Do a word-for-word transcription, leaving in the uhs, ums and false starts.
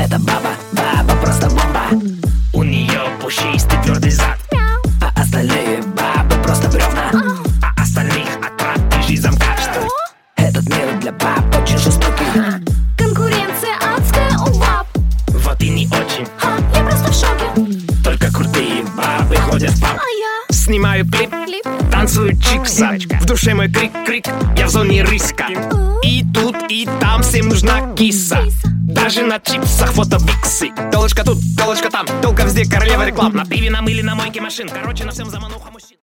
эта баба, баба просто бомба. У нее пушистый твердый зад, а остальные бабы просто бревна. А остальных отправь жизнь замкат. Что этот мир для баб очень жестокий. Конкуренция адская у баб. Вот и не очень. Ха, я просто в шоке. Только крутые бабы ходят в паб. А я Снимаю клип, клип. танцую чикса. В душе мой крик-крик, я в зоне риска. И тут, и там всем нужна киса. Даже на чипсах фото-биксы. Телочка тут, телочка там, телка везде, королева реклам. На пиве, на мыле, на мойке машин. Короче, на всем замануха мужчин.